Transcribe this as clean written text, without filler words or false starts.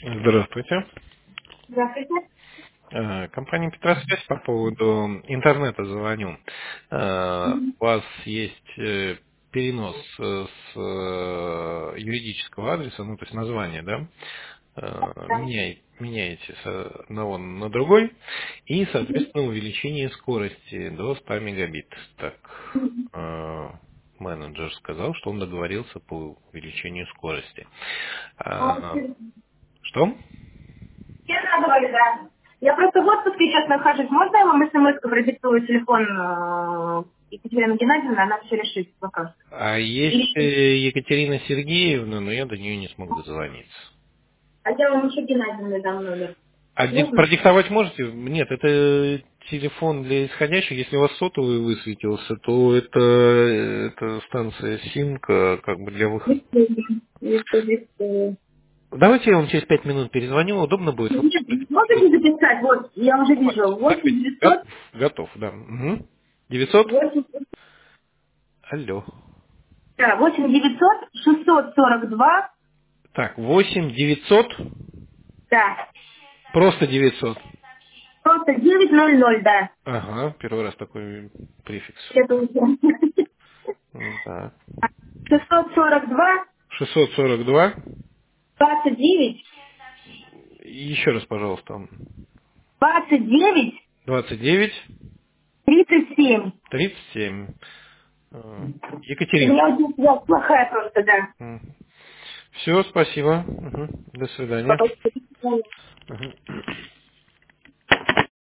Здравствуйте. Здравствуйте. Компания Петросвязь по поводу интернета звоню. У вас есть перенос с юридического адреса, ну то есть название, да? Меняете с одного на другой и, соответственно, увеличение скорости до 100 мегабит. Так, менеджер сказал, что он договорился по увеличению скорости. Что? Я говорю, да. Я просто в отпуске сейчас нахожусь. Можно я вам смс продиктую телефон Екатерины Геннадьевны, она все решит вопрос. А есть Или Екатерина Сергеевна, но я до нее не смог дозвониться. а я вам еще Геннадьевны дам номер. А Можно? продиктовать можете? Нет, это телефон для исходящих. Если у вас сотовый высветился, то это станция симка, как бы для выхода. Если Давайте я вам через 5 минут перезвоню, удобно будет. можете записать? Вот, я уже вижу. 8 900 Готов, готов, да. Угу. 900? 8, Алло. да, 8 900 642, Так, 8 900, да, просто 900. просто 900, да. Ага, первый раз такой префикс. Это уже. Так. 642 642. 29 Еще раз, пожалуйста. 29 29 37. 37. У Екатерина. меня очень связь плохая просто, да. Все, спасибо. Мгм. До свидания. Потом- Мгм.